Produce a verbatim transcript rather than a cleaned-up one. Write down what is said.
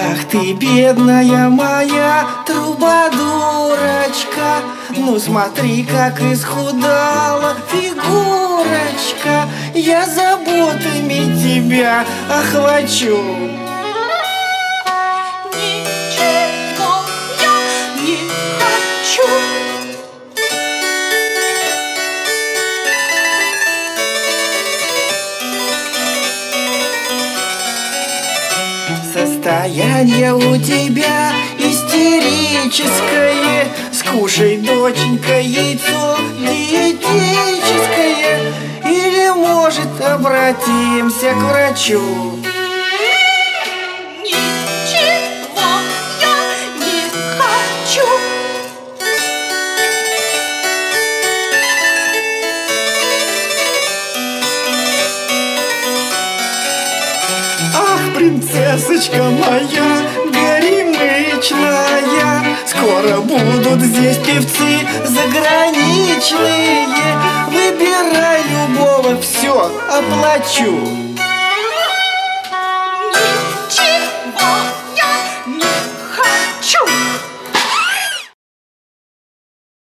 Ах ты, бедная моя трубадурочка, ну смотри, как исхудала фигурочка. Я заботами тебя охвачу. Ничего я не хочу. Состояние у тебя истерическое. Скушай, доченька, яйцо диетическое. Или, может, обратимся к врачу. Ничего я не хочу. Ах, принцессочка моя горемычная, скоро будут здесь певцы заграничные. Выбирай любого, все оплачу.